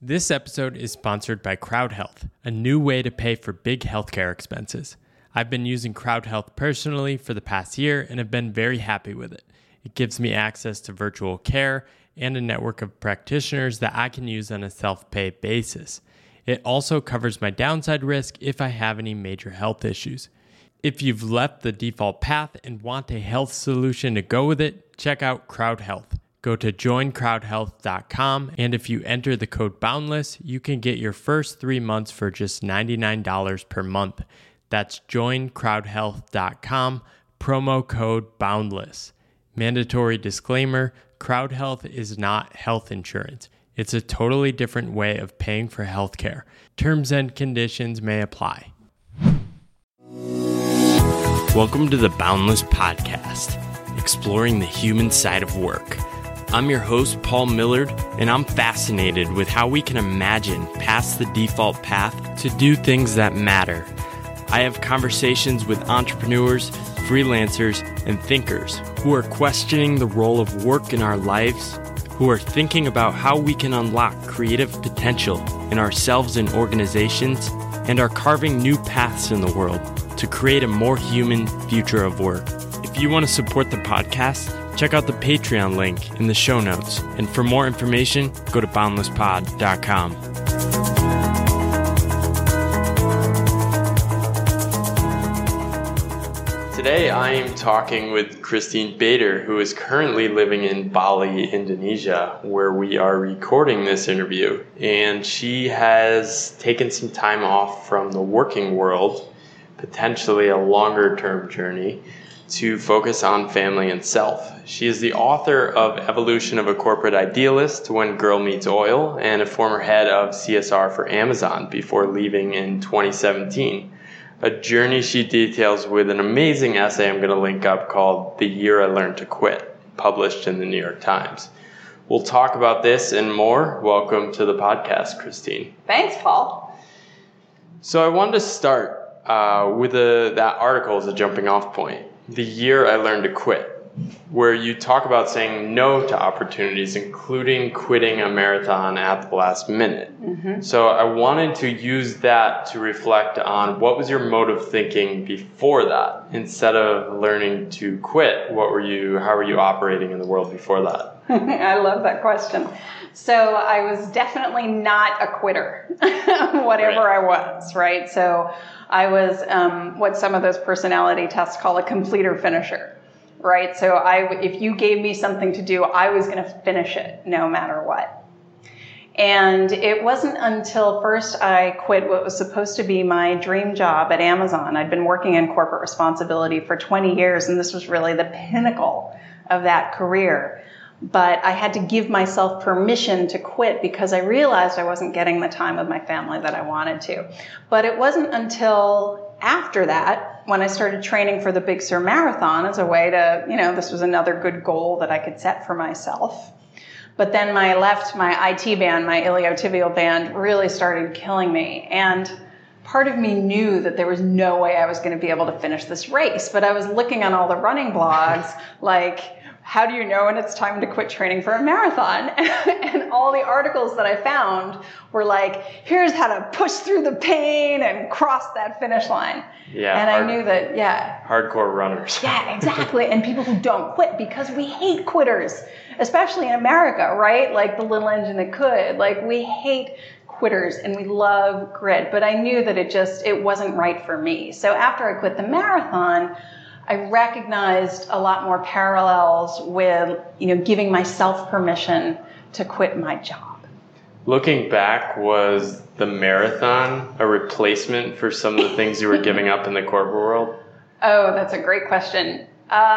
This episode is sponsored by CrowdHealth, a new way to pay for big healthcare expenses. I've been using CrowdHealth personally for the past year and have been very happy with it. It gives me access to virtual care and a network of practitioners that I can use on a self-pay basis. It also covers my downside risk if I have any major health issues. If you've left the default path and want a health solution to go with it, check out CrowdHealth. Go to joincrowdhealth.com, and if you enter the code BOUNDLESS, you can get your first 3 months for just $99 per month. That's joincrowdhealth.com, promo code BOUNDLESS. Mandatory disclaimer, CrowdHealth is not health insurance. It's a totally different way of paying for healthcare. Terms and conditions may apply. Welcome to the Boundless Podcast, exploring the human side of work. I'm your host, Paul Millard, and I'm fascinated with how we can imagine past the default path to do things that matter. I have conversations with entrepreneurs, freelancers, and thinkers who are questioning the role of work in our lives, who are thinking about how we can unlock creative potential in ourselves and organizations, and are carving new paths in the world to create a more human future of work. If you want to support the podcast, check out the Patreon link in the show notes. And for more information, go to boundlesspod.com. Today, I am talking with Christine Bader, who is currently living in Bali, Indonesia, where we are recording this interview. And she has taken some time off from the working world, potentially a longer-term journey, to focus on family and self. She is the author of Evolution of a Corporate Idealist, When Girl Meets Oil, and a former head of CSR for Amazon before leaving in 2017. A journey she details with an amazing essay I'm going to link up called The Year I Learned to Quit, published in the New York Times. We'll talk about this and more. Welcome to the podcast, Christine. Thanks, Paul. So I wanted to start with that article as a jumping off point. The Year I Learned to Quit, where you talk about saying no to opportunities, including quitting a marathon at the last minute. Mm-hmm. So I wanted to use that to reflect on what was your mode of thinking before that. Instead of learning to quit, how were you operating in the world before that? I love that question. So I was definitely not a quitter, whatever right. I was, right? So I was what some of those personality tests call a completer finisher, right? So if you gave me something to do, I was going to finish it no matter what. And it wasn't until first I quit what was supposed to be my dream job at Amazon. I'd been working in corporate responsibility for 20 years, and this was really the pinnacle of that career. But I had to give myself permission to quit because I realized I wasn't getting the time with my family that I wanted to. But it wasn't until after that, when I started training for the Big Sur Marathon as a way to, this was another good goal that I could set for myself. But then my IT band, my iliotibial band, really started killing me. And part of me knew that there was no way I was going to be able to finish this race. But I was looking on all the running blogs, like, how do you know when it's time to quit training for a marathon? And all the articles that I found were like, here's how to push through the pain and cross that finish line. Yeah. And I knew that, hardcore runners. Yeah, exactly. And people who don't quit, because we hate quitters, especially in America, right? Like the little engine that could. Like we hate quitters and we love grit. But I knew that it wasn't right for me. So after I quit the marathon, I recognized a lot more parallels with, giving myself permission to quit my job. Looking back, was the marathon a replacement for some of the things you were giving up in the corporate world? Oh, that's a great question.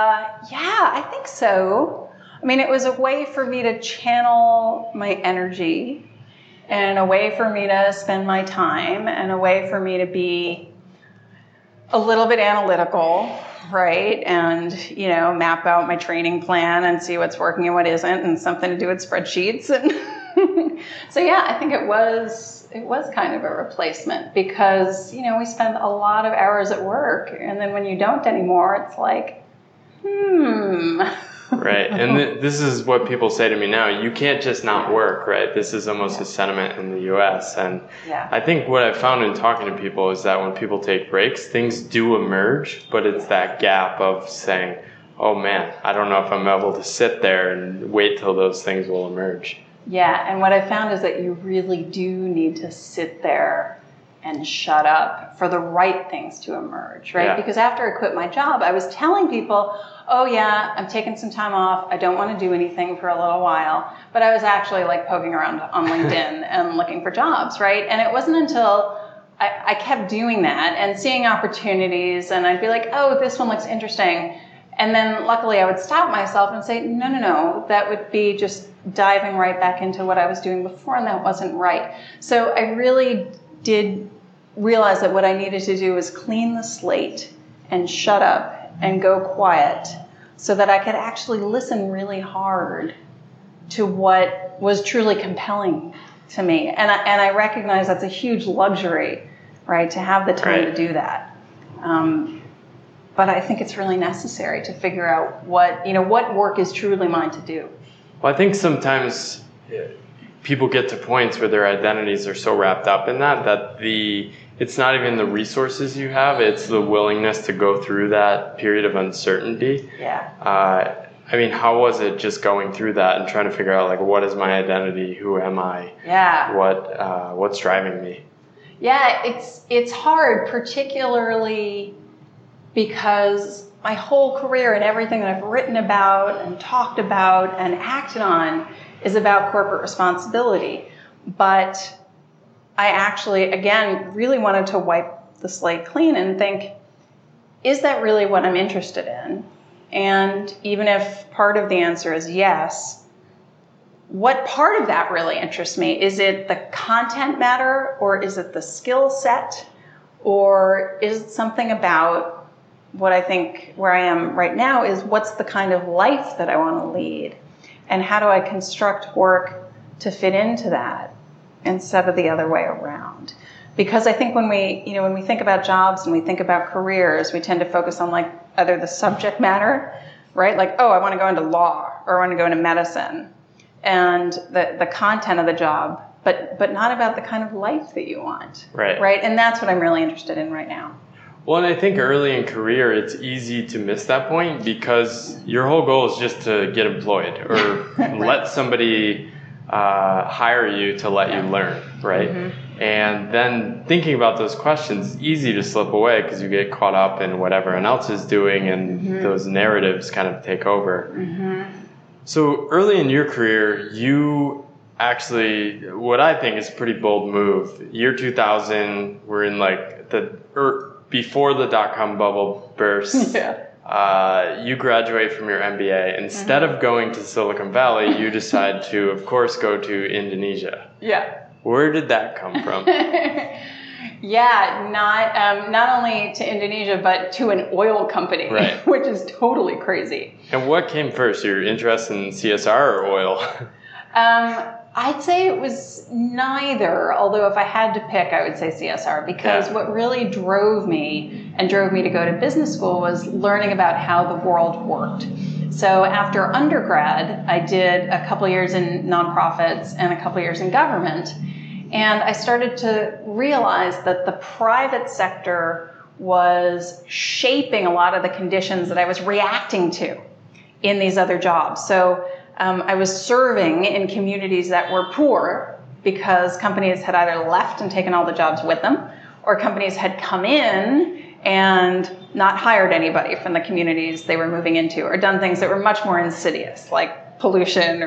I think so. I mean, it was a way for me to channel my energy and a way for me to spend my time and a way for me to be a little bit analytical, right? And, map out my training plan and see what's working and what isn't, and something to do with spreadsheets. And so, I think it was kind of a replacement because, we spend a lot of hours at work. And then when you don't anymore, it's like, Right. And this is what people say to me now. You can't just not work, right? This is almost a sentiment in the US. And I think what I've found in talking to people is that when people take breaks, things do emerge, but it's that gap of saying, oh man, I don't know if I'm able to sit there and wait till those things will emerge. Yeah. And what I found is that you really do need to sit there and shut up for the right things to emerge, right? Yeah. Because after I quit my job, I was telling people, oh yeah, I'm taking some time off. I don't want to do anything for a little while. But I was actually like poking around on LinkedIn and looking for jobs, right? And it wasn't until I kept doing that and seeing opportunities, and I'd be like, oh, this one looks interesting. And then luckily I would stop myself and say, no, that would be just diving right back into what I was doing before, and that wasn't right. So I really did realize that what I needed to do was clean the slate and shut up and go quiet so that I could actually listen really hard to what was truly compelling to me. And I recognize that's a huge luxury, right, to have the time to do that. But I think it's really necessary to figure out what work is truly mine to do. Well, I think sometimes people get to points where their identities are so wrapped up in that it's not even the resources you have, it's the willingness to go through that period of uncertainty. Yeah. I mean, how was it just going through that and trying to figure out, like, what is my identity? Who am I? Yeah. What's driving me? Yeah, it's hard, particularly because my whole career and everything that I've written about and talked about and acted on is about corporate responsibility. But I actually, again, really wanted to wipe the slate clean and think, is that really what I'm interested in? And even if part of the answer is yes, what part of that really interests me? Is it the content matter, or is it the skill set, or is it something about what I think where I am right now is what's the kind of life that I want to lead? And how do I construct work to fit into that instead of the other way around? Because I think when we think about jobs and we think about careers, we tend to focus on like either the subject matter, right? Like, oh, I want to go into law or I want to go into medicine, and the content of the job, but not about the kind of life that you want. Right? And that's what I'm really interested in right now. Well, and I think early in career, it's easy to miss that point because your whole goal is just to get employed or let somebody hire you to let you learn, right? Mm-hmm. And then thinking about those questions, it's easy to slip away because you get caught up in what everyone else is doing, and those narratives kind of take over. Mm-hmm. So early in your career, you actually, what I think is a pretty bold move. Year 2000, we're in like before the dot-com bubble burst. Yeah. You graduate from your MBA. Instead of going to Silicon Valley, you decide to, of course, go to Indonesia. Yeah. Where did that come from? Yeah, not only to Indonesia, but to an oil company, right, which is totally crazy. And what came first, your interest in CSR or oil? I'd say it was neither, although if I had to pick, I would say CSR, because what really drove me to go to business school was learning about how the world worked. So after undergrad, I did a couple years in nonprofits and a couple years in government, and I started to realize that the private sector was shaping a lot of the conditions that I was reacting to in these other jobs. So I was serving in communities that were poor because companies had either left and taken all the jobs with them, or companies had come in and not hired anybody from the communities they were moving into, or done things that were much more insidious, like pollution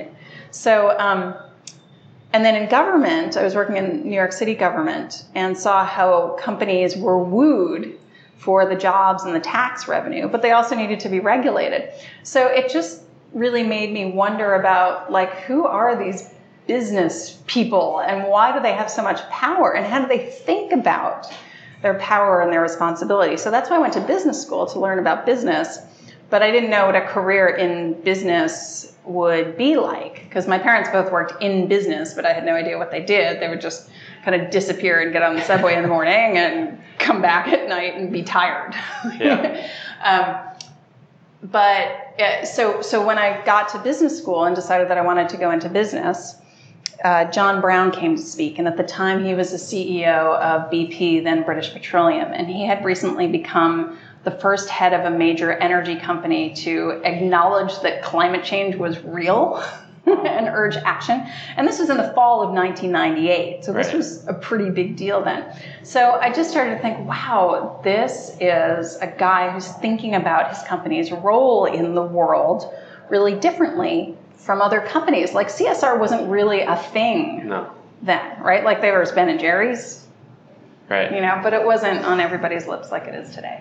and then in government, I was working in New York City government and saw how companies were wooed for the jobs and the tax revenue, but they also needed to be regulated. So it just really made me wonder about, like, who are these business people and why do they have so much power and how do they think about their power and their responsibility? So that's why I went to business school, to learn about business, but I didn't know what a career in business would be like, because my parents both worked in business, but I had no idea what they did. They would just kind of disappear and get on the subway in the morning and come back at night and be tired. Yeah. So when I got to business school and decided that I wanted to go into business, John Brown came to speak, and at the time he was the CEO of BP, then British Petroleum, and he had recently become the first head of a major energy company to acknowledge that climate change was real and urge action. And this was in the fall of 1998, so this was a pretty big deal then. So I just started to think, wow, this is a guy who's thinking about his company's role in the world really differently from other companies. Like CSR wasn't really a thing then, right? Like there was Ben and Jerry's, right? But it wasn't on everybody's lips like it is today.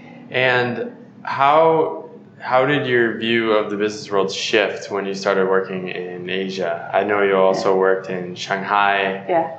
And how did your view of the business world shift when you started working in Asia? I know you also worked in Shanghai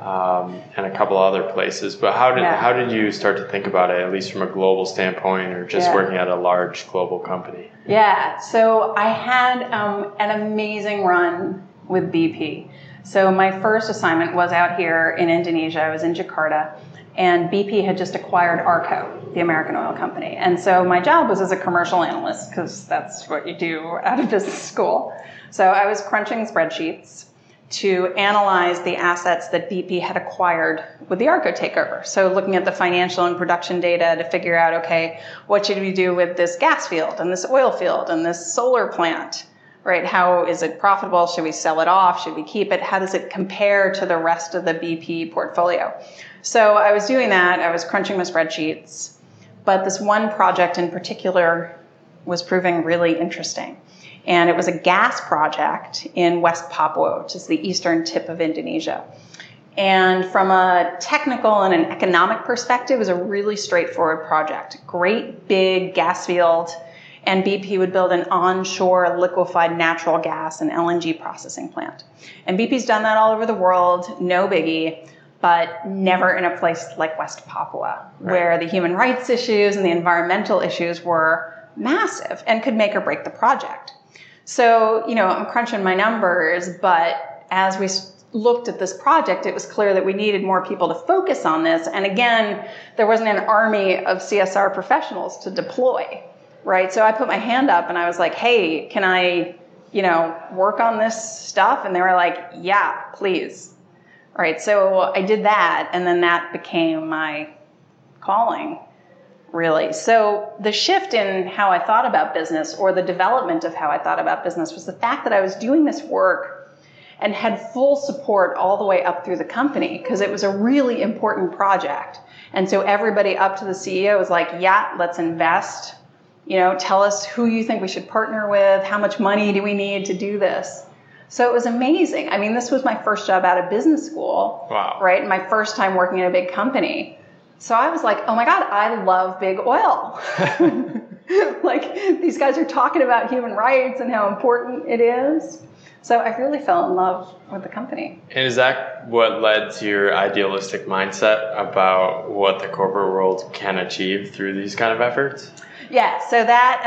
and a couple other places, but how did you start to think about it, at least from a global standpoint, or just working at a large global company? Yeah, so I had an amazing run with BP. So my first assignment was out here in Indonesia. I was in Jakarta, and BP had just acquired ARCO, the American oil company. And so my job was as a commercial analyst, because that's what you do out of business school. So I was crunching spreadsheets to analyze the assets that BP had acquired with the ARCO takeover. So looking at the financial and production data to figure out, okay, what should we do with this gas field and this oil field and this solar plant, right? How is it profitable? Should we sell it off? Should we keep it? How does it compare to the rest of the BP portfolio? So I was doing that. I was crunching my spreadsheets, but this one project in particular was proving really interesting. And it was a gas project in West Papua, which is the eastern tip of Indonesia. And from a technical and an economic perspective, it was a really straightforward project. Great big gas field, and BP would build an onshore liquefied natural gas and LNG processing plant. And BP's done that all over the world, no biggie, but never in a place like West Papua, where the human rights issues and the environmental issues were massive and could make or break the project. So, I'm crunching my numbers, but as we looked at this project, it was clear that we needed more people to focus on this. And again, there wasn't an army of CSR professionals to deploy, right? So I put my hand up and I was like, hey, can I, work on this stuff? And they were like, yeah, please. Right. So I did that, and then that became my calling, really. So the shift in how I thought about business, or the development of how I thought about business, was the fact that I was doing this work and had full support all the way up through the company, because it was a really important project. And so everybody up to the CEO was like, yeah, let's invest. Tell us who you think we should partner with. How much money do we need to do this? So it was amazing. I mean, this was my first job out of business school, right? My first time working in a big company. So I was like, oh my God, I love big oil. Like, these guys are talking about human rights and how important it is. So I really fell in love with the company. And is that what led to your idealistic mindset about what the corporate world can achieve through these kind of efforts? Yeah, so that,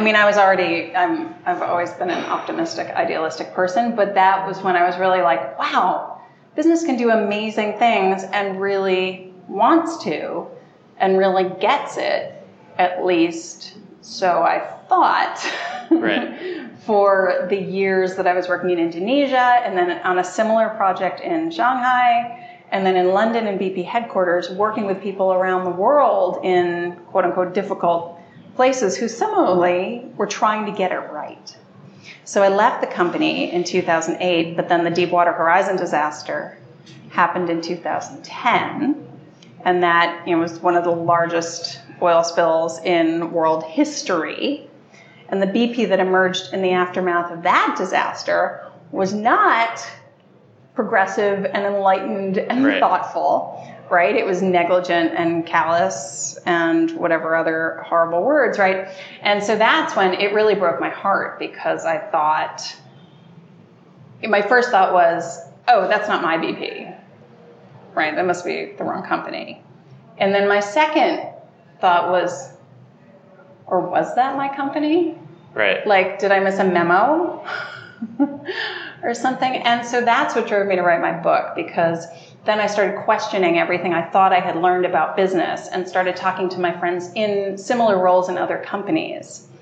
I've always been an optimistic, idealistic person, but that was when I was really like, wow, business can do amazing things and really wants to and really gets it, at least so I thought, for the years that I was working in Indonesia, and then on a similar project in Shanghai, and then in London and BP headquarters, working with people around the world in quote-unquote difficult places who similarly were trying to get it right. So I left the company in 2008, but then the Deepwater Horizon disaster happened in 2010, and that was one of the largest oil spills in world history. And the BP that emerged in the aftermath of that disaster was not progressive and enlightened and thoughtful, right? It was negligent and callous and whatever other horrible words, right? And so that's when it really broke my heart, because I thought, my first thought was, oh, that's not my BP, right? That must be the wrong company. And then my second thought was, or was that my company? Right. Like, did I miss a memo or something? And so that's what drove me to write my book, because then I started questioning everything I thought I had learned about business and started talking to my friends in similar roles in other companies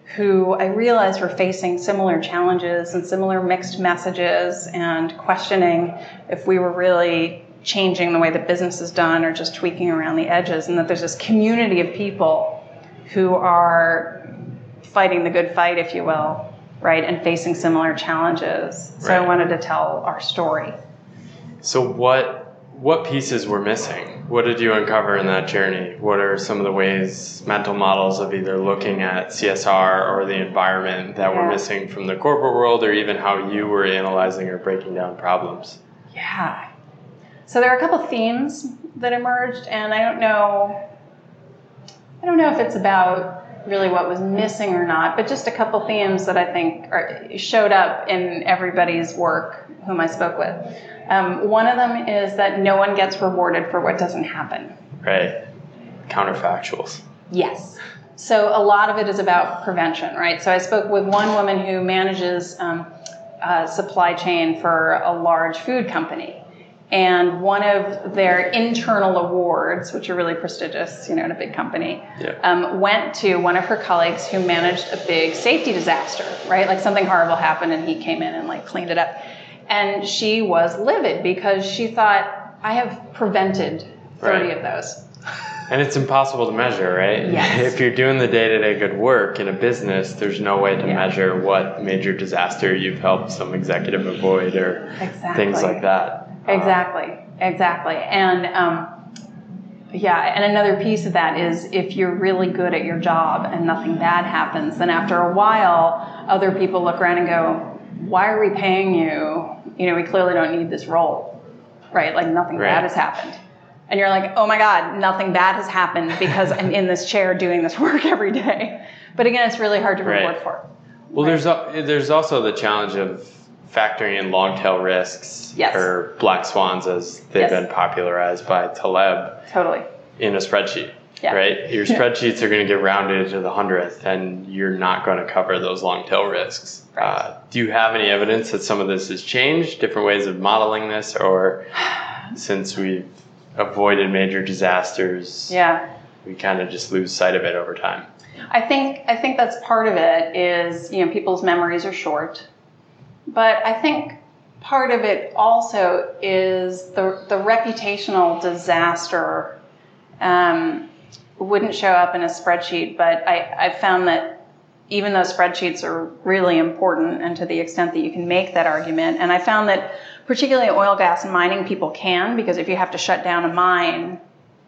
who I realized were facing similar challenges and similar mixed messages and questioning if we were really changing the way that business is done or just tweaking around the edges, and that there's this community of people who are fighting the good fight, if you will, right, and facing similar challenges. So I wanted to tell our story. So what pieces were missing? What did you uncover in that journey? What are some of the ways, mental models of either looking at CSR or the environment that were missing from the corporate world, or even how you were analyzing or breaking down problems? Yeah. So there are a couple themes that emerged, and I don't know if it's about really what was missing or not, but just a couple themes that I think showed up in everybody's work whom I spoke with. One of them is that no one gets rewarded for what doesn't happen. Right. Counterfactuals. Yes. So a lot of it is about prevention, right? So I spoke with one woman who manages a supply chain for a large food company. And one of their internal awards, which are really prestigious, in a big company, went to one of her colleagues who managed a big safety disaster, right? Like something horrible happened and he came in and cleaned it up. And she was livid because she thought, I have prevented 30 of those. And it's impossible to measure, right? Yes. If you're doing the day-to-day good work in a business, there's no way to measure what major disaster you've helped some executive avoid or things like that. Exactly. And and another piece of that is if you're really good at your job and nothing bad happens, then after a while, other people look around and go, why are we paying you? We clearly don't need this role, right? Like nothing bad has happened. And you're like, oh my God, nothing bad has happened because I'm in this chair doing this work every day. But again, it's really hard to reward for. Well, there's also the challenge of factoring in long tail risks or black swans as they've been popularized by Taleb in a spreadsheet, right? Your spreadsheets are going to get rounded to the 100th and you're not going to cover those long tail risks. Right. Do you have any evidence that some of this has changed, different ways of modeling this, or since we've avoided major disasters, we kind of just lose sight of it over time? I think that's part of it is, people's memories are short. But I think part of it also is the reputational disaster wouldn't show up in a spreadsheet, but I found that even though spreadsheets are really important and to the extent that you can make that argument, and I found that particularly oil, gas, and mining people can, because if you have to shut down a mine,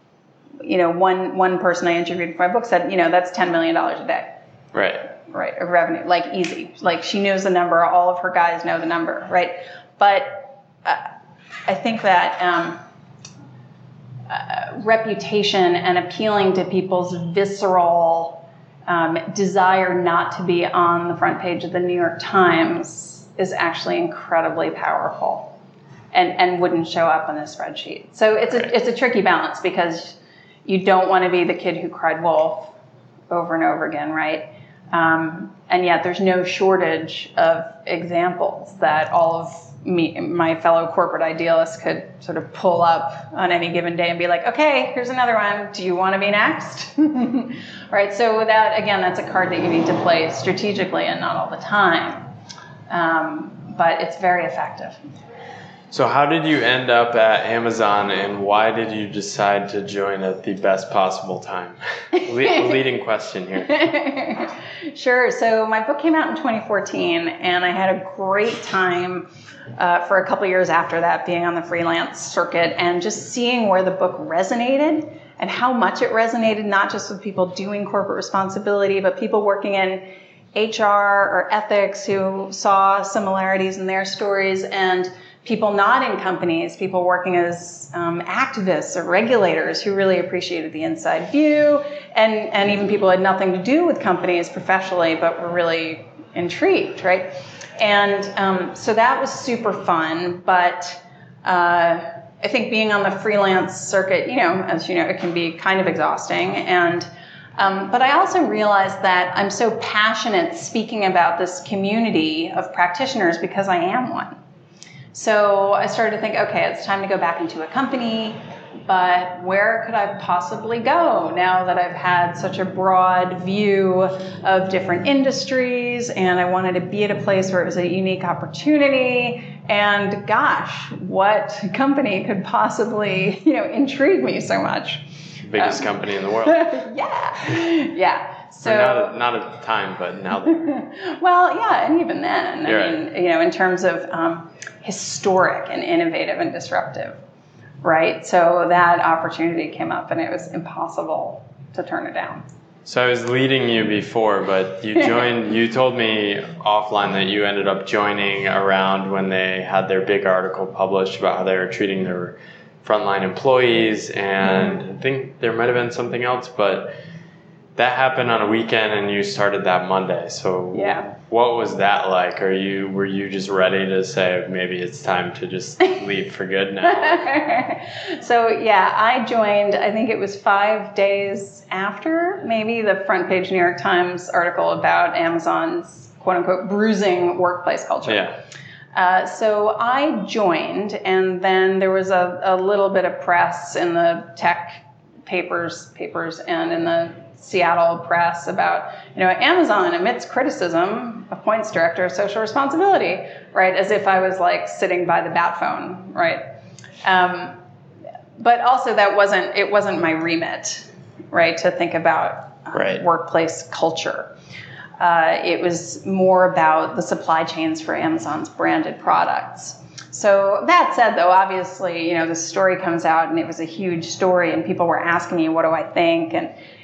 one person I interviewed for my book said, that's $10 million a day. Right, of revenue, easy. She knows the number, all of her guys know the number, right? But I think that reputation and appealing to people's visceral desire not to be on the front page of the New York Times is actually incredibly powerful and wouldn't show up on a spreadsheet. So it's a tricky balance because you don't want to be the kid who cried wolf over and over again, right? And yet there's no shortage of examples that all of my fellow corporate idealists could sort of pull up on any given day and be like, okay, here's another one. Do you want to be next? Right. So that's a card that you need to play strategically and not all the time. But it's very effective. So how did you end up at Amazon, and why did you decide to join at the best possible time? Leading question here. Sure. So my book came out in 2014, and I had a great time for a couple years after that, being on the freelance circuit and just seeing where the book resonated and how much it resonated, not just with people doing corporate responsibility, but people working in HR or ethics who saw similarities in their stories, and people not in companies, people working as activists or regulators who really appreciated the inside view, and even people who had nothing to do with companies professionally but were really intrigued, right? And so that was super fun, but I think being on the freelance circuit, as you know, it can be kind of exhausting. And but I also realized that I'm so passionate speaking about this community of practitioners because I am one. So I started to think, okay, it's time to go back into a company. but where could I possibly go now that I've had such a broad view of different industries, and I wanted to be at a place where it was a unique opportunity, and gosh, what company could possibly, intrigue me so much? Biggest company in the world. Yeah. So not at the time, but now they are. Well, yeah, and even then, Right. in terms of historic and innovative and disruptive, right? So that opportunity came up, and it was impossible to turn it down. So I was leading you before, but you joined. You told me offline that you ended up joining around when they had their big article published about how they were treating their frontline employees, and I think there might have been something else, but that happened on a weekend, and you started that Monday. So Yeah. What was that like? Were you just ready to say maybe it's time to just leave for good now? So yeah, I joined, I think it was 5 days after maybe the front page New York Times article about Amazon's quote unquote bruising workplace culture. Yeah. So I joined, and then there was a little bit of press in the tech papers and in the Seattle press about, Amazon amidst criticism appoints director of social responsibility, right? As if I was like sitting by the bat phone, right? But also it wasn't my remit, right? To think about Right. workplace culture. It was more about the supply chains for Amazon's branded products. So that said, though, obviously, the story comes out, and it was a huge story, and people were asking me, what do I think?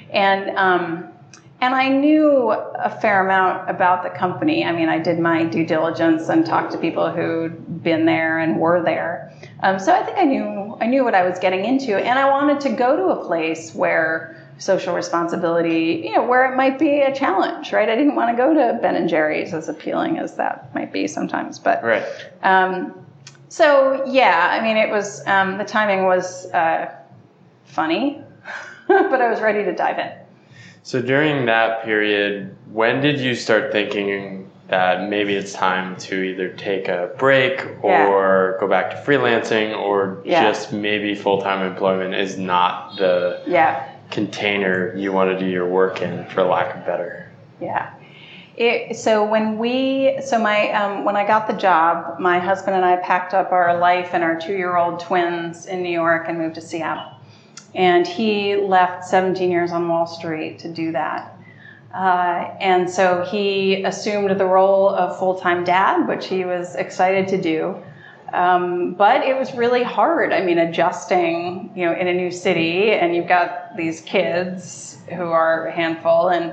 And I knew a fair amount about the company. I mean, I did my due diligence and talked to people who'd been there and were there. So I think I knew what I was getting into, and I wanted to go to a place where social responsibility, where it might be a challenge, right? I didn't want to go to Ben and Jerry's, as appealing as that might be sometimes, but Right. So yeah, I mean, it was the timing was funny, but I was ready to dive in. So during that period, when did you start thinking that maybe it's time to either take a break or go back to freelancing, or just maybe full-time employment is not the container you want to do your work in, for lack of better? Yeah. When I got the job, my husband and I packed up our life and our 2-year-old twins in New York and moved to Seattle. And he left 17 years on Wall Street to do that. And so he assumed the role of full-time dad, which he was excited to do. But it was really hard. I mean, adjusting, in a new city, and you've got these kids who are a handful. And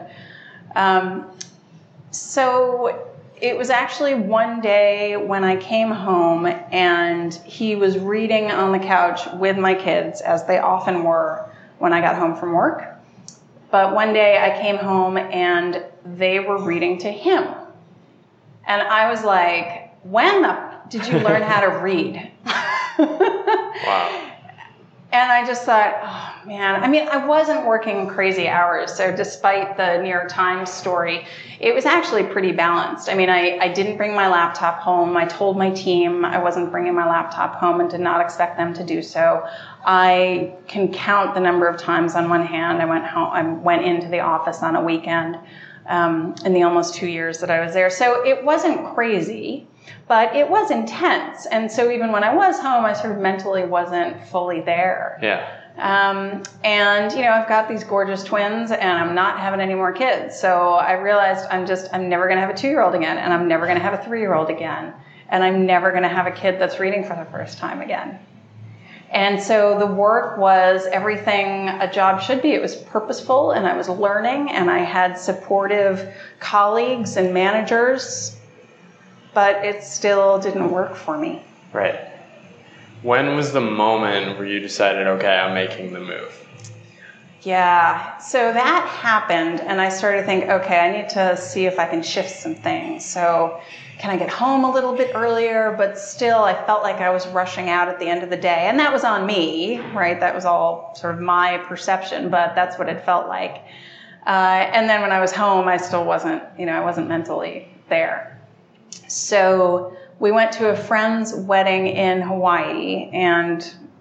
so it was actually one day when I came home, and he was reading on the couch with my kids, as they often were when I got home from work. But one day I came home and they were reading to him. And I was like, when did you learn how to read? Wow. And I just thought, oh man, I mean, I wasn't working crazy hours. So despite the New York Times story, it was actually pretty balanced. I mean, I didn't bring my laptop home. I told my team I wasn't bringing my laptop home and did not expect them to do so. I can count the number of times on one hand I went into the office on a weekend in the almost 2 years that I was there. So it wasn't crazy, but it was intense. And so even when I was home, I sort of mentally wasn't fully there. Yeah. And, I've got these gorgeous twins, and I'm not having any more kids. So I realized I'm never going to have a 2-year-old again, and I'm never going to have a 3-year-old again. And I'm never going to have a kid that's reading for the first time again. And so the work was everything a job should be. It was purposeful, and I was learning, and I had supportive colleagues and managers, but it still didn't work for me. Right. When was the moment where you decided, okay, I'm making the move? Yeah, so that happened, and I started to think, okay, I need to see if I can shift some things. So can I get home a little bit earlier? But still, I felt like I was rushing out at the end of the day. And that was on me, right? That was all sort of my perception, but that's what it felt like. And then when I was home, I still wasn't, I wasn't mentally there. So we went to a friend's wedding in Hawaii, and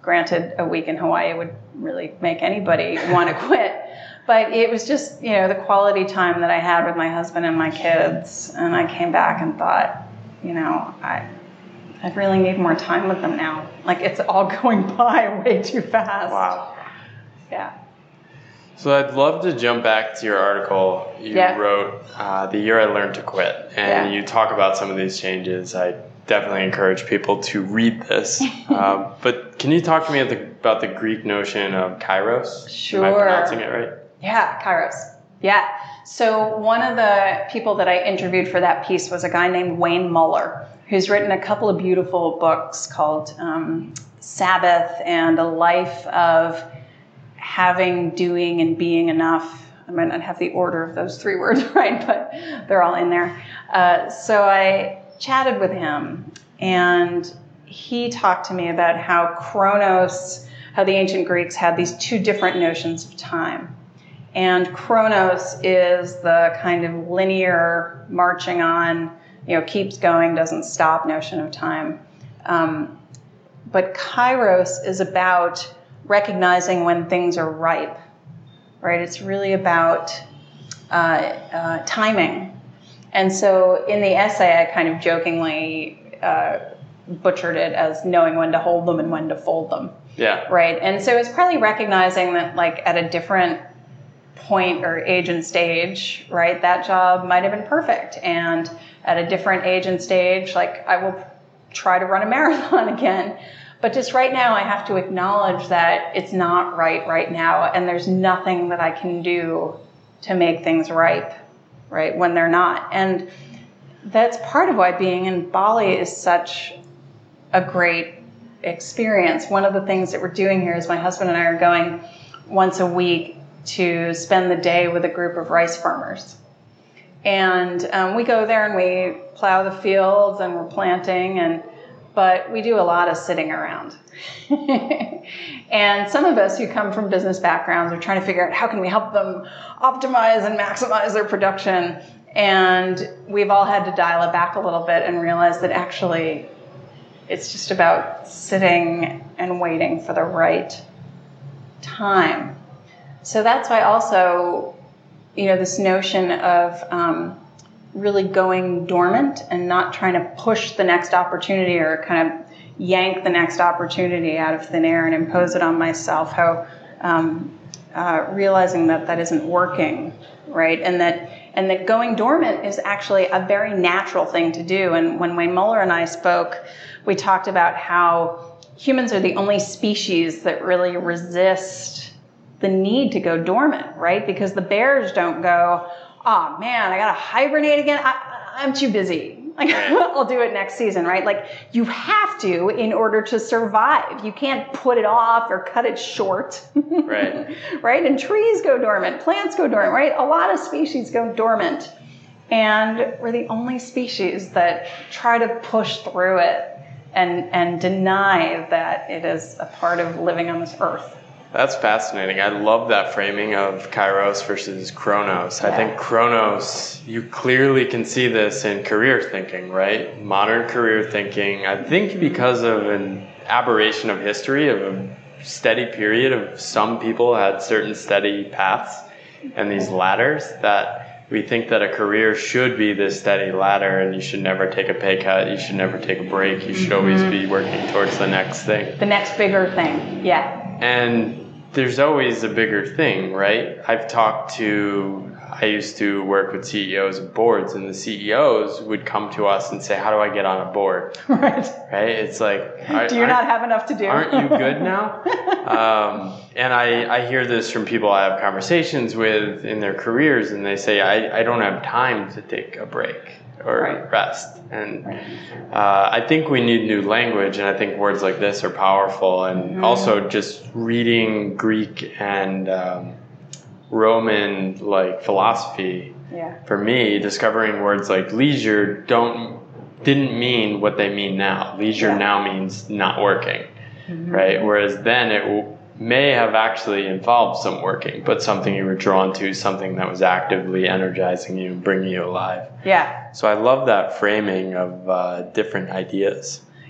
Granted, a week in Hawaii would really make anybody want to quit. But it was just, the quality time that I had with my husband and my kids. And I came back and thought, I really need more time with them now. Like, it's all going by way too fast. Wow. Yeah. So I'd love to jump back to your article you wrote, The Year I Learned to Quit. And you talk about some of these changes. I definitely encourage people to read this. But can you talk to me about the Greek notion of kairos? Sure. Am I pronouncing it right? Yeah, kairos. Yeah. So one of the people that I interviewed for that piece was a guy named Wayne Muller, who's written a couple of beautiful books called Sabbath and A Life of Having, Doing, and Being Enough. I might not have the order of those 3 words right, but they're all in there. So I chatted with him, and he talked to me about how the ancient Greeks had these 2 different notions of time. And Chronos is the kind of linear, marching on, keeps going, doesn't stop notion of time. But Kairos is about recognizing when things are ripe, right? It's really about timing. And so in the essay, I kind of jokingly butchered it as knowing when to hold them and when to fold them. Yeah. Right. And so it's probably recognizing that, like, at a different point or age and stage, right, that job might have been perfect. And at a different age and stage, like, I will try to run a marathon again. But just right now, I have to acknowledge that it's not right now. And there's nothing that I can do to make things ripe, right, when they're not. And that's part of why being in Bali is such a great experience. One of the things that we're doing here is my husband and I are going once a week to spend the day with a group of rice farmers. And we go there and we plow the fields and we're planting, but we do a lot of sitting around. And some of us who come from business backgrounds are trying to figure out how can we help them optimize and maximize their production. And we've all had to dial it back a little bit and realize that actually it's just about sitting and waiting for the right time. So that's why also, this notion of really going dormant and not trying to push the next opportunity or kind of yank the next opportunity out of thin air and impose it on myself, how realizing that isn't working, right? And that going dormant is actually a very natural thing to do. And when Wayne Muller and I spoke, we talked about how humans are the only species that really resist the need to go dormant, right? Because the bears don't go, oh man, I gotta hibernate again. I'm too busy. Like, I'll do it next season, right? Like, you have to in order to survive. You can't put it off or cut it short. Right. Right? And trees go dormant, plants go dormant, right? A lot of species go dormant. And we're the only species that try to push through it and deny that it is a part of living on this earth. That's fascinating. I love that framing of kairos versus chronos. I think chronos, you clearly can see this in career thinking, right? Modern career thinking, I think because of an aberration of history, of a steady period of some people had certain steady paths and these ladders, that we think that a career should be this steady ladder and you should never take a pay cut, you should never take a break, you should always be working towards the next thing. The next bigger thing, yeah. And there's always a bigger thing, right? I used to work with CEOs of boards, and the CEOs would come to us and say, how do I get on a board? Right. Right? It's like, do you not have enough to do? Aren't you good now? And I hear this from people I have conversations with in their careers, and they say, I don't have time to take a break or rest. And I think we need new language, and I think words like this are powerful. And also just reading Greek and Roman philosophy, for me, discovering words like leisure didn't mean what they mean now. Leisure now means not working, right? Whereas then it may have actually involved some working, but something you were drawn to, something that was actively energizing you and bringing you alive. Yeah. So I love that framing of different ideas.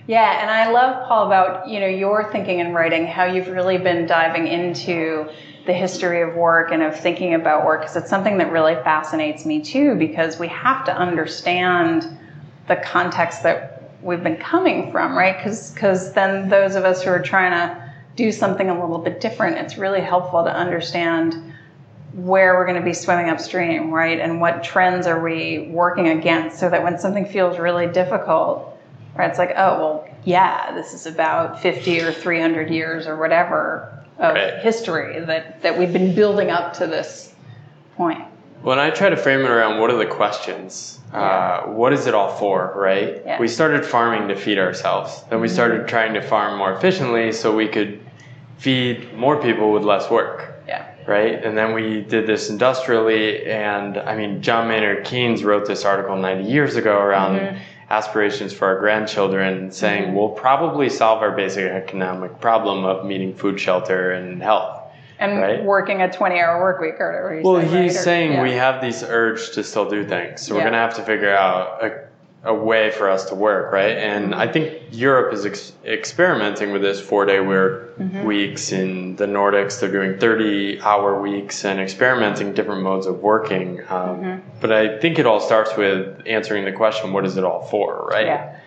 Yeah, and I love, Paul, about, your thinking and writing, how you've really been diving into the history of work and of thinking about work, because it's something that really fascinates me too, because we have to understand the context that we've been coming from, right? Because then those of us who are trying to do something a little bit different, it's really helpful to understand where we're going to be swimming upstream, right? And what trends are we working against, so that when something feels really difficult, right, it's like, oh, well, yeah, this is about 50 or 300 years or whatever of history that we've been building up to this point. When I try to frame it around what are the questions, what is it all for, right? Yeah. We started farming to feed ourselves. Then we started trying to farm more efficiently so we could feed more people with less work. Yeah. Right? And then we did this industrially, and I mean, John Maynard Keynes wrote this article 90 years ago around aspirations for our grandchildren, saying we'll probably solve our basic economic problem of meeting food, shelter, and health. And working a 20-hour work week or whatever. Well, he's saying we have these urge to still do things. So we're going to have to figure out a way for us to work, right? And I think Europe is experimenting with this 4-day work weeks. In the Nordics, they're doing 30-hour weeks and experimenting different modes of working. But I think it all starts with answering the question, what is it all for, right? Yeah.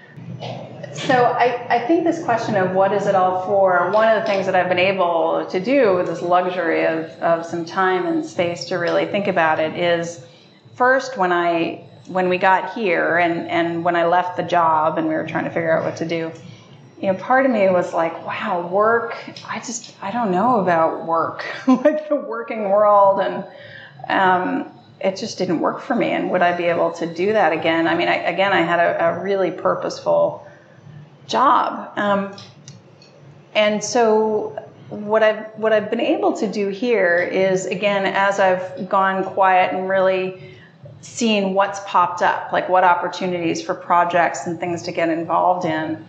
So I think this question of what is it all for, one of the things that I've been able to do with this luxury of some time and space to really think about it is, first, when we got here and when I left the job and we were trying to figure out what to do, part of me was like, wow, work, I don't know about work, like the working world, and it just didn't work for me. And would I be able to do that again? I mean, I had a really purposeful job. And so what I've been able to do here is, again, as I've gone quiet and really seen what's popped up, like what opportunities for projects and things to get involved in,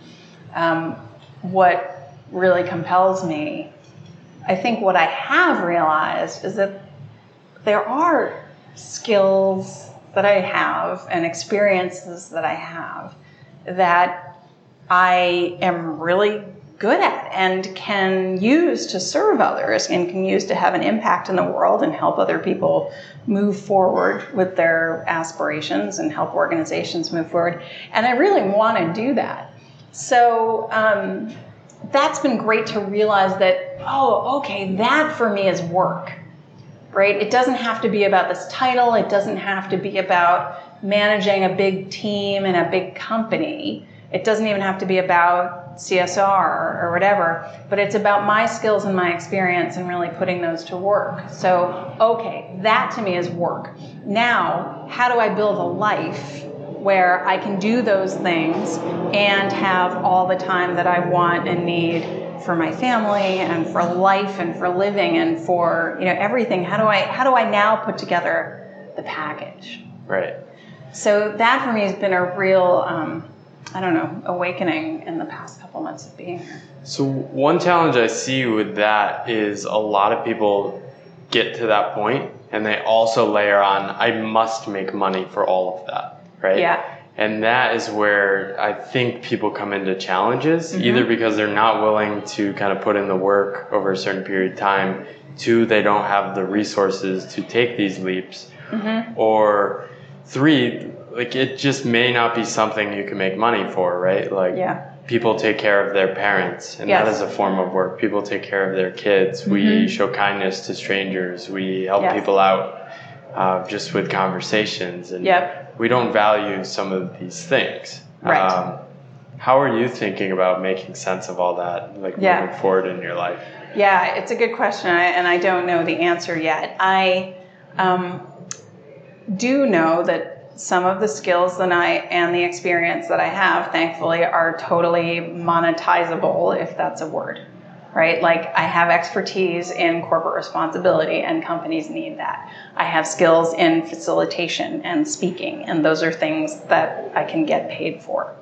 what really compels me, I think what I have realized is that there are skills that I have and experiences that I have that I am really good at and can use to serve others and can use to have an impact in the world and help other people move forward with their aspirations and help organizations move forward. And I really want to do that. So that's been great to realize that, oh, okay, that for me is work, right? It doesn't have to be about this title. It doesn't have to be about managing a big team in a big company. It doesn't even have to be about CSR or whatever, but it's about my skills and my experience and really putting those to work. So, okay, that to me is work. Now, how do I build a life where I can do those things and have all the time that I want and need for my family and for life and for living and for, everything? How do I now put together the package? Right. So that for me has been a real awakening in the past couple months of being here. So one challenge I see with that is a lot of people get to that point and they also layer on, I must make money for all of that, right? Yeah. And that is where I think people come into challenges, either because they're not willing to kind of put in the work over a certain period of time, two, they don't have the resources to take these leaps, or three, like it just may not be something you can make money for, right? Like people take care of their parents, and that is a form of work. People take care of their kids. We show kindness to strangers. We help people out just with conversations, and we don't value some of these things. Right. How are you thinking about making sense of all that, like moving forward in your life? Yeah, it's a good question, and I don't know the answer yet. I do know that some of the skills and the experience that I have, thankfully, are totally monetizable, if that's a word, right? Like I have expertise in corporate responsibility and companies need that. I have skills in facilitation and speaking, and those are things that I can get paid for.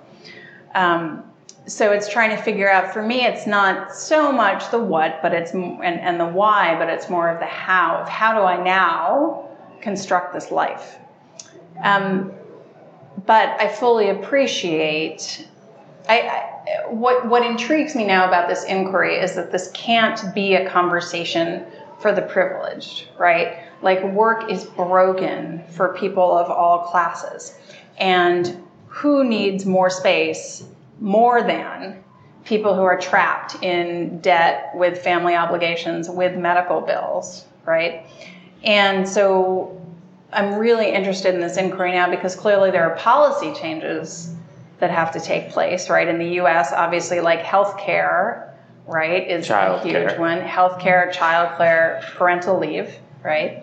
So it's trying to figure out, for me, it's not so much the what, but it's and the why, but it's more of the how. Of how do I now construct this life? But I fully appreciate, I what intrigues me now about this inquiry is that this can't be a conversation for the privileged, right? Like, work is broken for people of all classes. And who needs more space more than people who are trapped in debt with family obligations, with medical bills, right? And so I'm really interested in this inquiry now because clearly there are policy changes that have to take place, right? In the U.S., obviously, like healthcare, right, is a huge one. Healthcare, childcare, parental leave, right?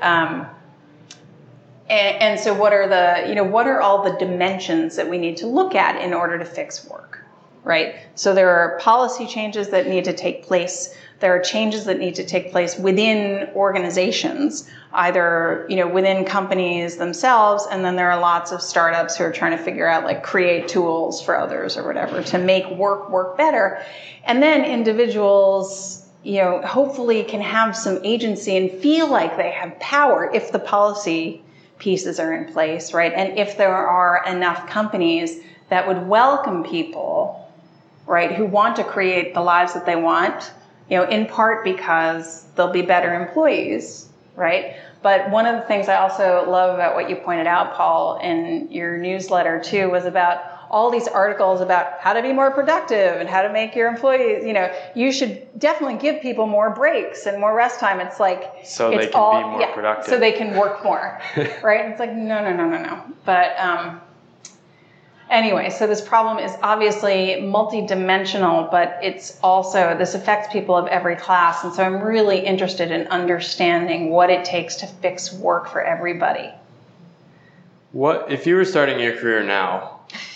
And so what are all the dimensions that we need to look at in order to fix work, right? So there are policy changes that need to take place. There are changes that need to take place within organizations, either, within companies themselves, and then there are lots of startups who are trying to figure out, like, create tools for others or whatever to make work better. And then individuals, hopefully can have some agency and feel like they have power if the policy pieces are in place, right? And if there are enough companies that would welcome people, right, who want to create the lives that they want, in part because they'll be better employees, right? But one of the things I also love about what you pointed out, Paul, in your newsletter too, was about all these articles about how to be more productive and how to make your employees, you should definitely give people more breaks and more rest time. It's like, so they can be more productive. So they can work more, right? It's like, no. But anyway, so this problem is obviously multidimensional, but it's also, this affects people of every class. And so I'm really interested in understanding what it takes to fix work for everybody. What, if you were starting your career now,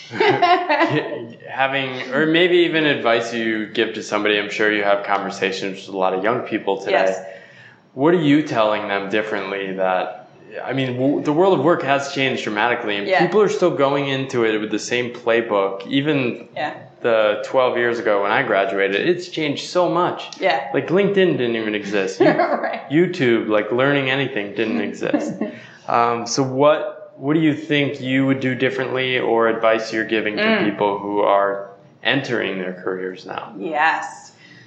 or maybe even advice you give to somebody, I'm sure you have conversations with a lot of young people today. Yes. What are you telling them differently that, the world of work has changed dramatically and people are still going into it with the same playbook. Even the 12 years ago when I graduated, it's changed so much. Yeah. Like LinkedIn didn't even exist. Right. YouTube, like learning anything didn't exist. So what do you think you would do differently, or advice you're giving to people who are entering their careers now? Yes.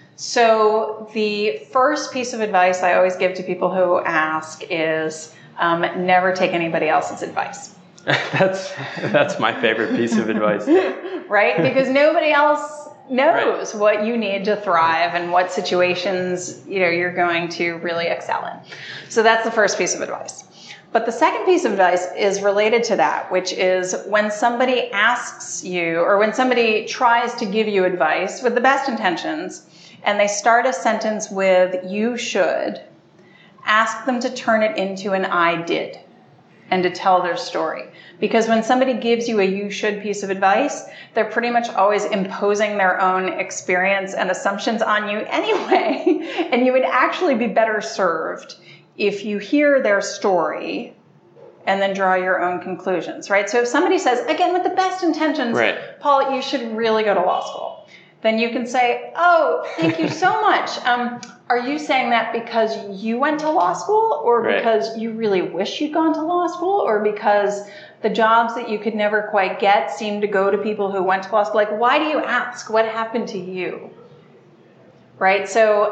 So the first piece of advice I always give to people who ask is never take anybody else's advice. That's my favorite piece of advice. Right? Because nobody else knows what you need to thrive and what situations you're going to really excel in. So that's the first piece of advice. But the second piece of advice is related to that, which is when somebody asks you, or when somebody tries to give you advice with the best intentions, and they start a sentence with "you should," ask them to turn it into an "I did," and to tell their story. Because when somebody gives you a "you should" piece of advice, they're pretty much always imposing their own experience and assumptions on you anyway, and you would actually be better served if you hear their story and then draw your own conclusions, right? So if somebody says, again, with the best intentions, Paul, you should really go to law school, then you can say, oh, thank you so much. Are you saying that because you went to law school, or because you really wish you'd gone to law school, or because the jobs that you could never quite get seem to go to people who went to law school? Like, why do you ask? What happened to you? Right?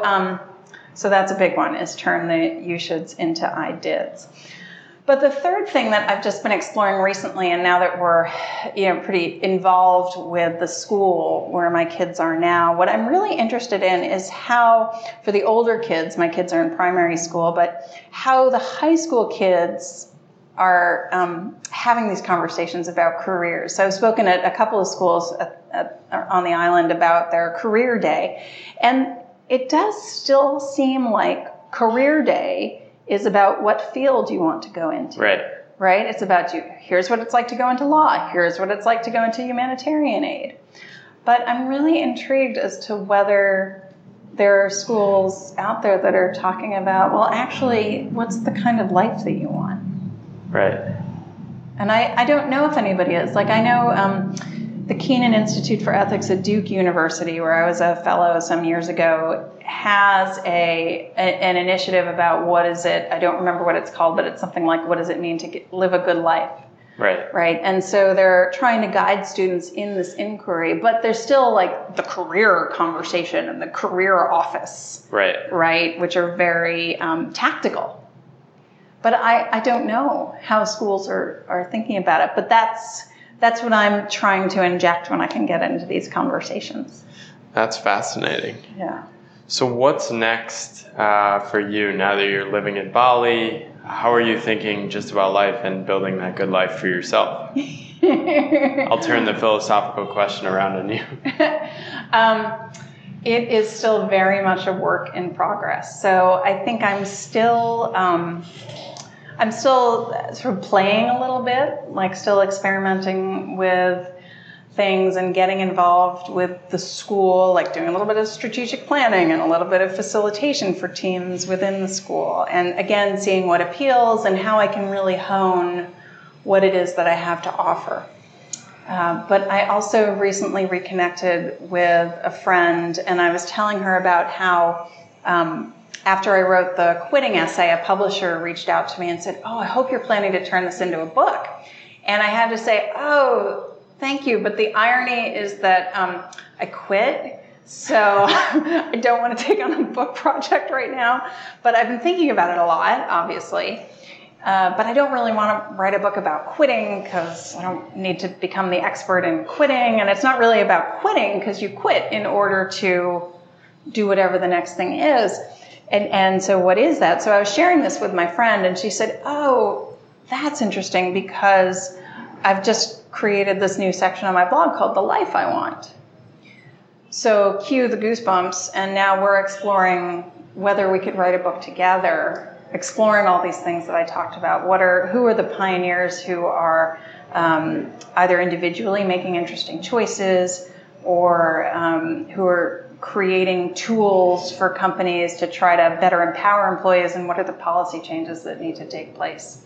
So that's a big one, is turn the "you shoulds" into "I dids." But the third thing that I've just been exploring recently, and now that we're pretty involved with the school where my kids are now, what I'm really interested in is how, for the older kids, my kids are in primary school, but how the high school kids are having these conversations about careers. So I've spoken at a couple of schools on the island about their career day, and it does still seem like career day is about what field you want to go into. Right? It's about here's what it's like to go into law. Here's what it's like to go into humanitarian aid. But I'm really intrigued as to whether there are schools out there that are talking about, well, actually, what's the kind of life that you want? Right. And I don't know if anybody is. Like, I know the Kenan Institute for Ethics at Duke University, where I was a fellow some years ago, has an initiative about what is it, I don't remember what it's called, but it's something like, what does it mean to live a good life? Right. And so they're trying to guide students in this inquiry, but there's still like the career conversation and the career office, right, which are very tactical. But I don't know how schools are thinking about it. But that's what I'm trying to inject when I can get into these conversations. That's fascinating. Yeah. So what's next for you now that you're living in Bali? How are you thinking just about life and building that good life for yourself? I'll turn the philosophical question around on you. It is still very much a work in progress. So I think I'm still sort of playing a little bit, like still experimenting with things and getting involved with the school, like doing a little bit of strategic planning and a little bit of facilitation for teams within the school. And again, seeing what appeals and how I can really hone what it is that I have to offer. But I also recently reconnected with a friend, and I was telling her about how after I wrote the quitting essay, a publisher reached out to me and said, "Oh, I hope you're planning to turn this into a book." And I had to say, "Oh, thank you, but the irony is that I quit, so I don't want to take on a book project right now. But I've been thinking about it a lot, obviously. But I don't really want to write a book about quitting because I don't need to become the expert in quitting. And it's not really about quitting because you quit in order to do whatever the next thing is. And so what is that?" So I was sharing this with my friend, and she said, "Oh, that's interesting because I've just created this new section on my blog called The Life I Want." So cue the goosebumps, and now we're exploring whether we could write a book together, exploring all these things that I talked about. Who are the pioneers who are either individually making interesting choices or who are creating tools for companies to try to better empower employees, and what are the policy changes that need to take place.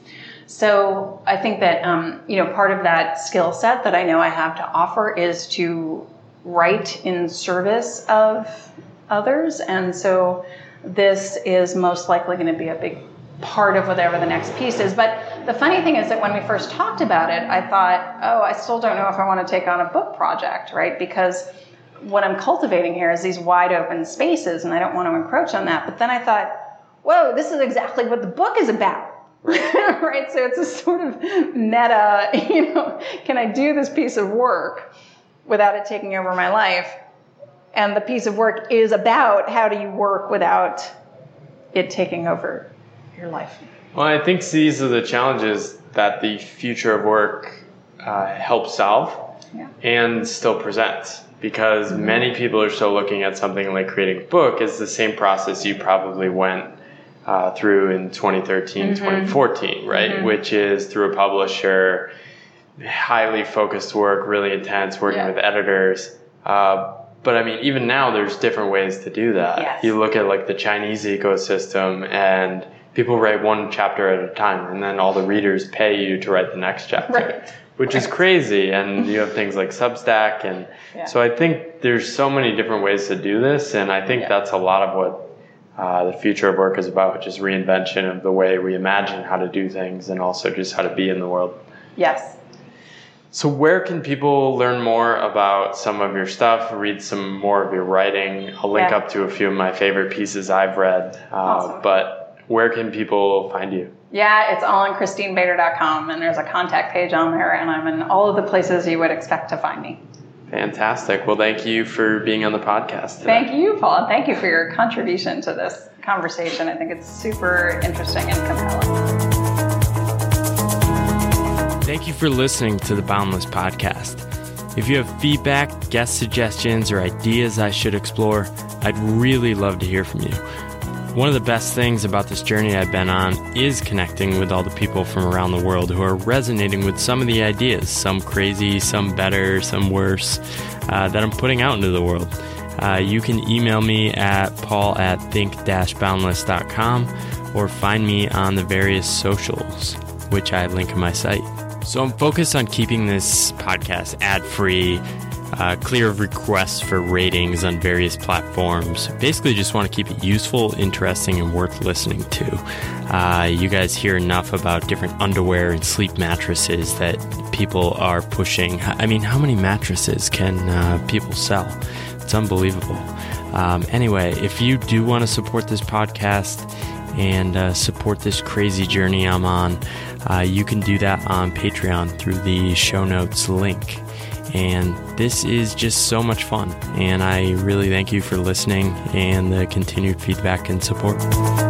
So I think that, part of that skill set that I know I have to offer is to write in service of others. And so this is most likely going to be a big part of whatever the next piece is. But the funny thing is that when we first talked about it, I thought, I still don't know if I want to take on a book project, right? Because what I'm cultivating here is these wide open spaces, and I don't want to encroach on that. But then I thought, whoa, this is exactly what the book is about. Right? So it's a sort of meta, can I do this piece of work without it taking over my life? And the piece of work is about how do you work without it taking over your life. Well, I think these are the challenges that the future of work helps solve and still presents. Because many people are still looking at something like creating a book as the same process you probably went through in 2013, 2014, right? Mm-hmm. Which is through a publisher, highly focused work, really intense, working with editors. But I mean, even now there's different ways to do that. Yes. You look at like the Chinese ecosystem, and people write one chapter at a time, and then all the readers pay you to write the next chapter, which is crazy. And you have things like Substack. And so I think there's so many different ways to do this. And I think that's a lot of what the future of work is about, just reinvention of the way we imagine how to do things and also just how to be in the world. Yes. So where can people learn more about some of your stuff, read some more of your writing? I'll link up to a few of my favorite pieces I've read. Awesome. But where can people find you? Yeah, it's all on ChristineBader.com, and there's a contact page on there, and I'm in all of the places you would expect to find me. Fantastic. Well, thank you for being on the podcast today. Thank you, Paul. Thank you for your contribution to this conversation. I think it's super interesting and compelling. Thank you for listening to the Boundless Podcast. If you have feedback, guest suggestions, or ideas I should explore, I'd really love to hear from you. One of the best things about this journey I've been on is connecting with all the people from around the world who are resonating with some of the ideas, some crazy, some better, some worse, that I'm putting out into the world. You can email me at paul@think-boundless.com or find me on the various socials, which I link on my site. So I'm focused on keeping this podcast ad-free, clear of requests for ratings on various platforms. Basically, just want to keep it useful, interesting, and worth listening to. You guys hear enough about different underwear and sleep mattresses that people are pushing. I mean, how many mattresses can people sell? It's unbelievable. Anyway, if you do want to support this podcast and support this crazy journey I'm on, you can do that on Patreon through the show notes link. And this is just so much fun, and I really thank you for listening and the continued feedback and support.